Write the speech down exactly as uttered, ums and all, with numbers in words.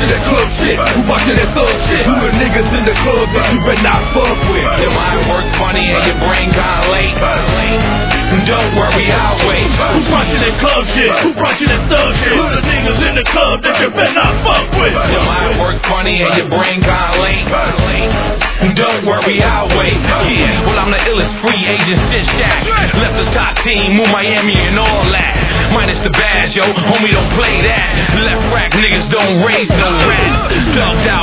punching that club shit? Who punching that thug shit? Who the niggas in the club that you better not fuck with? Your mind work funny and your brain kinda late. Don't worry, I'll wait. Who punching that club shit? Who punching that thug shit? Who the niggas in the club that you better not fuck with? Your mind work funny and your brain kinda late. Don't worry, I'll wait. Yeah, well I'm the illest free agent shit shack. Left the top team, move Miami and all that. Minus the badge, yo, homie don't play that. Left rack niggas don't raise no rat. Dubbed out.